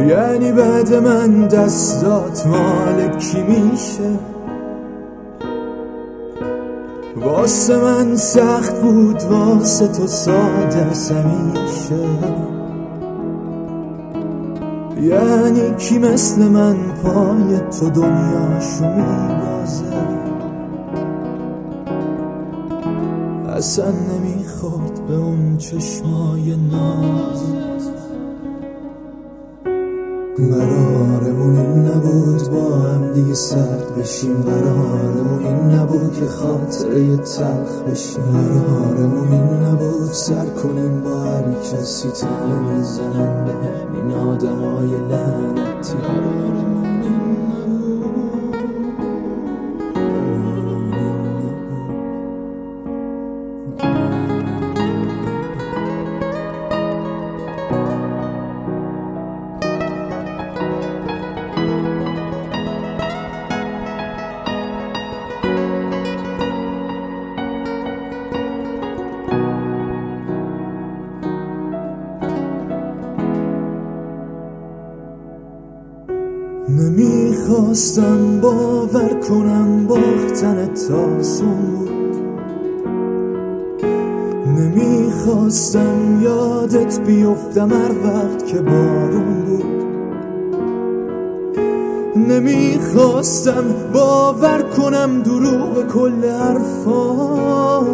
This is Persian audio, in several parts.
یعنی بعد من دستات مال کی میشه؟ واسه من سخت بود، واسه تو ساده است همیشه. یعنی کی مثل من پای تو دنیاشو میبازه؟ اصلا نمیخورد به اون چشمای نازت. قرارمون این نبود با هم دیگه سرد بشیم، قرارمون این نبود که خاطره تلخ بشیم، قرارمون این نبود سر کنیم با هر کسی تنه میزنن به این آدمای لعنتی. قرارمون این نمیخواستم باور کنم باختنت آسون بود، نمیخواستم یادت بیفتم هر وقت که بارون بود، نمیخواستم باور کنم دروغ کل حرفات،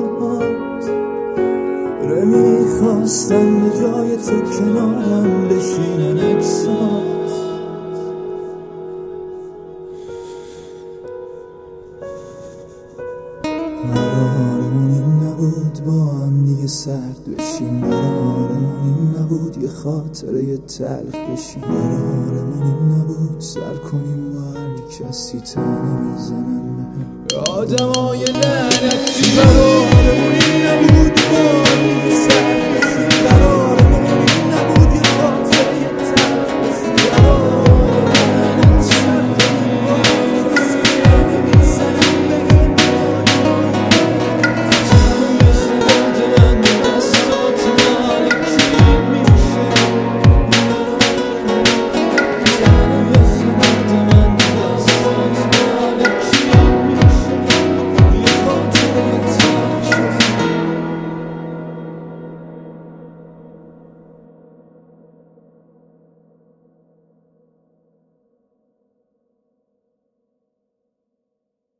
نمیخواستم به جای تو کنارم بشینن عکسات. قرارمون این نبود با هم دیگه سرد بشیم، قرارمون این نبود یه خاطره تلخ بشیم، قرارمون این نبود سر کنیم با هر کسی تنه میزنن به آدمای لعنتی. قرارمون این نبود با هم دیگه سرد